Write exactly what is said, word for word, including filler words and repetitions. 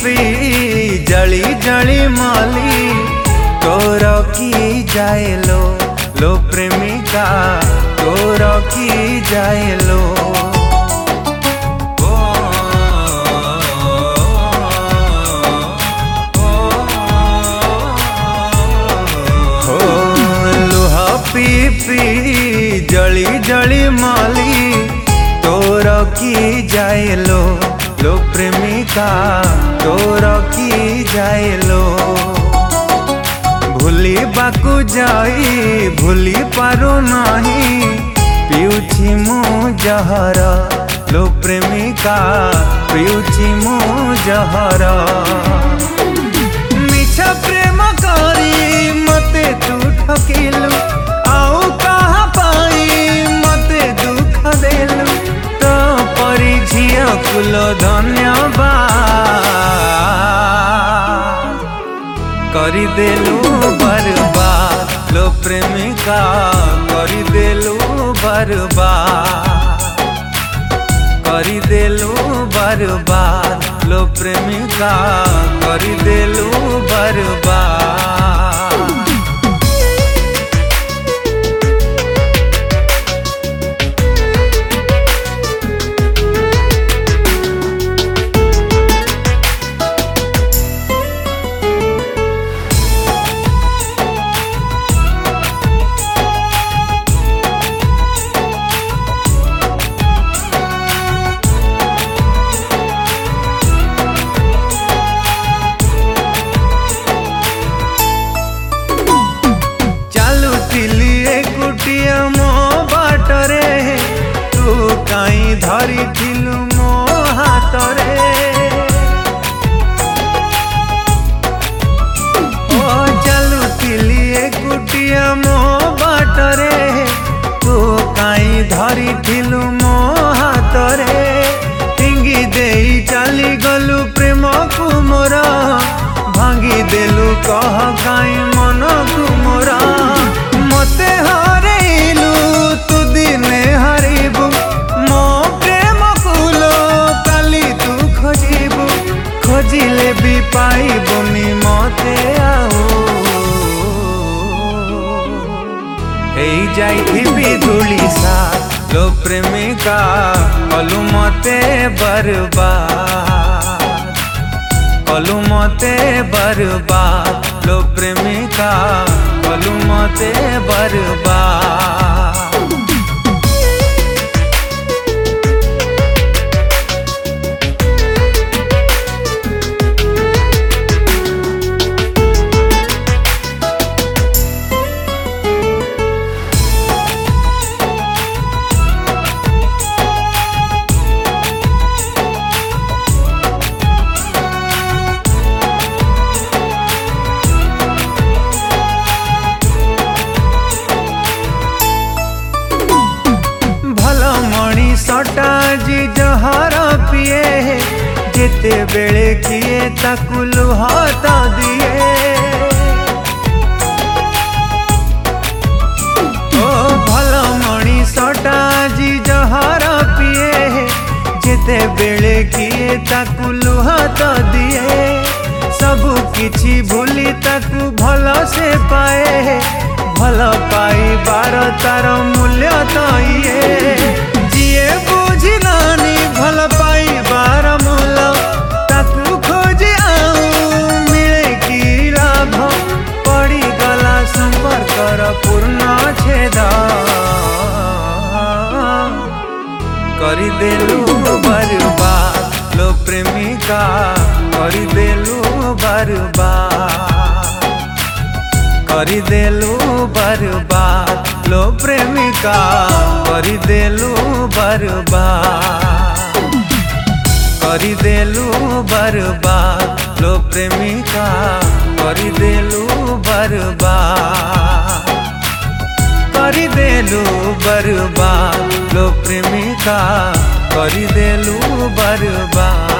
P जली जली माली तोर की जाए लो लो प्रेमिका तोर की जाए लो। हो लुहा पी पी जली जली माली तोर की जाए लो लो प्रेमिका तोर की जाए लो। भूली बाकू जाई भूली पारू नहीं पिउछि मु जहर लो प्रेमिका पिउछि मु जहर। मिछ प्रेम करी मते तू ठकिलु आउ कहा पाई मते दुख देलु तो परी झिया कुल धन्यवाद करिदेलु बर्बाद लो प्रेमिका करिदेलु बर्बाद करिदेलु बर्बाद लो प्रेमिका करिदेलु बर्बाद। मो बाटरे तू काई धरी थिलु मो हातरे ओ चलुथिली एकुटिया मो बाटरे तू काई धरी थिलु मो हातरे। फिंगी देई चली गलु प्रेम को मोर भांगी देलु कह काई मन को मोर। मते हरेलु तू दिने हरिबु मो प्रेम कुलो काली तू खोजिबु खोजिले भी पाइबुनी मते आउ हेई जाइथिबि धूली सा लो प्रेमिका कलु मते बर्बाद कलु मते बर्बाद लो प्रेमिका कलु मते बर्बाद। सटा जी जहर पिए जेते बेले किए ताकु लुहाता दिए ओ भल मणि सटा जी जहर पिए जेते बेले किए ताकु लुहाता दिए। सबु किछि भूली ताकु भल से पाए भल पाई बार तार मूल्य तो ये जिए बुझिलानी भल पाई बार मूल ताकू खोजी आऊ मिले की लाभ पड़ी गला संपर्कर पूर्ण छेद करिदेलु बर्बाद लो प्रेमिका करिदेलु बर्बाद करिदेलु बर्बाद लो प्रेमिका करिदेलु बर्बाद करिदेलु बर्बाद लो प्रेमिका करिदेलु बर्बाद करिदेलु बर्बाद लो प्रेमिका करिदेलु बर्बाद।